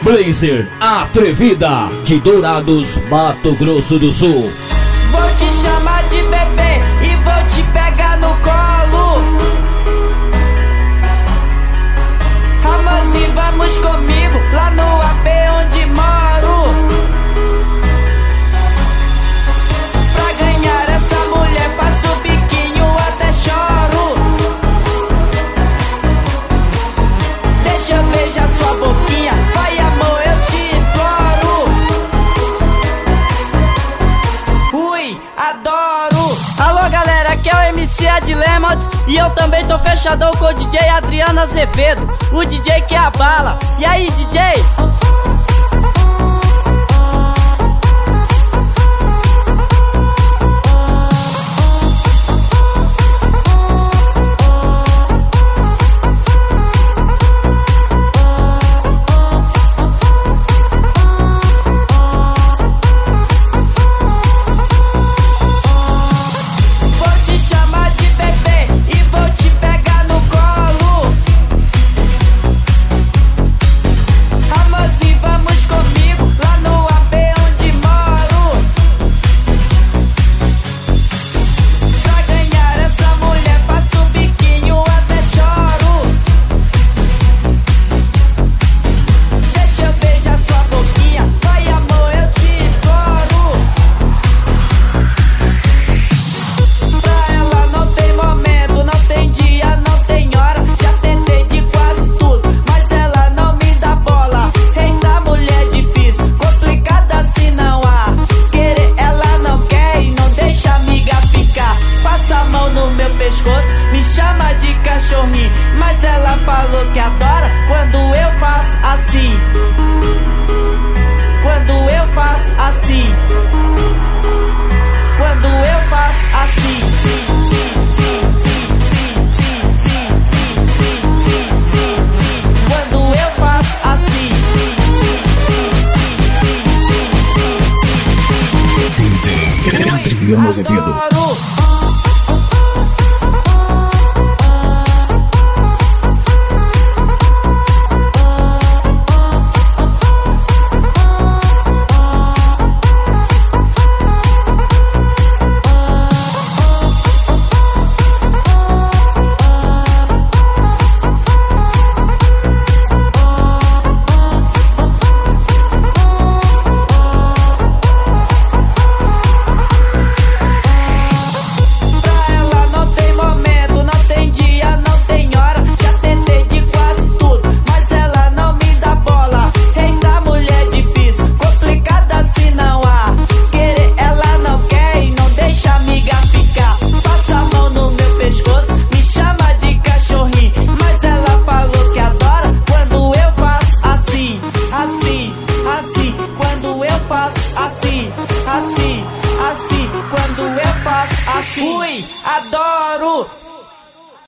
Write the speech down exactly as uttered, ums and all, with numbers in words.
Blazer Atrevida, de Dourados, Mato Grosso do Sul. Vou te chamar de bebê e vou te pegar no colo. Amorzinho, vamos comigo lá no A P onde moro. Pra ganhar essa mulher faço biquinho até choro. Deixa eu beijar sua boquinha, vai amor, eu te imploro. Ui, adoro. Alô galera, aqui é o M C Adlemont e eu também tô fechadão com o D J Adriano Azevedo, o D J que abala. E aí, D J? Me chama de cachorrinho, mas ela falou que adora quando eu faço assim. Quando eu faço assim. Quando eu faço assim. Quando eu faço assim. D J Adriano Azevedo. Assim, assim, quando eu faço assim. Ui, adoro.